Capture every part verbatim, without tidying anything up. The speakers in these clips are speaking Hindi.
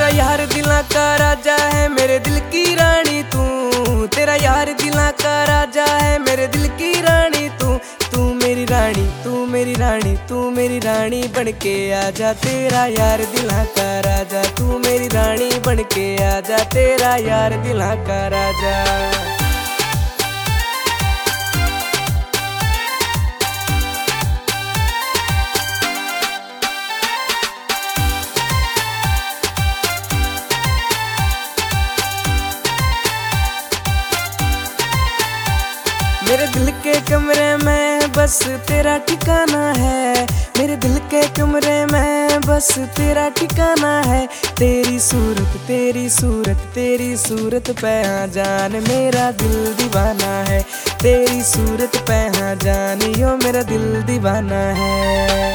तेरा यार दिला का राजा है, मेरे दिल की रानी तू। तेरा यार दिला का राजा है, मेरे दिल की रानी तू। तू मेरी रानी, तू मेरी रानी, तू मेरी रानी बनके आजा। तेरा यार दिला का राजा, तू मेरी रानी बनके आजा। तेरा यार दिला का राजा। मेरे दिल के कमरे में बस तेरा ठिकाना है। मेरे दिल के कमरे में बस तेरा ठिकाना है। तेरी सूरत तेरी सूरत तेरी सूरत पे हाँ जान, मेरा दिल दीवाना है। तेरी सूरत पे हाँ जान, यो मेरा दिल दीवाना है।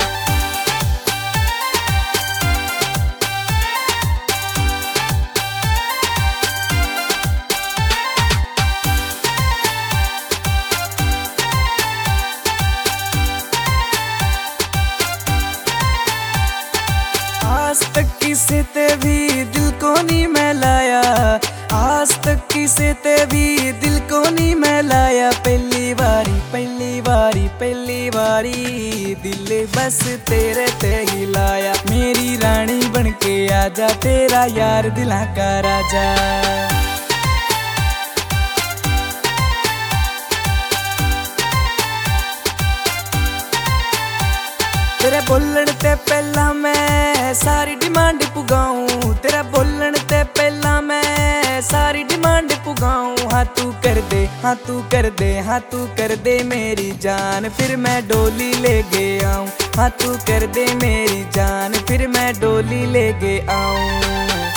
आज तक किसी ते भी दिल को नहीं मैं लाया। आज तक किसी ते भी दिल को नहीं मैं लाया। पहली बारी पहली बारी पहली बारी दिल बस तेरे ते ही लाया। मेरी रानी बनके आजा, तेरा यार दिला का राजा। तेरे बोलण ते पहला मैं सारी डिमांड पुगाऊं। तेरा बोलण ते पहला मैं सारी डिमांड पुगाऊं। हाँ तू कर दे, हाँ तू कर दे, हाँ तू कर दे मेरी जान, फिर मैं डोली ले के आऊं। हाँ तू कर दे मेरी जान, फिर मैं डोली ले के आऊं।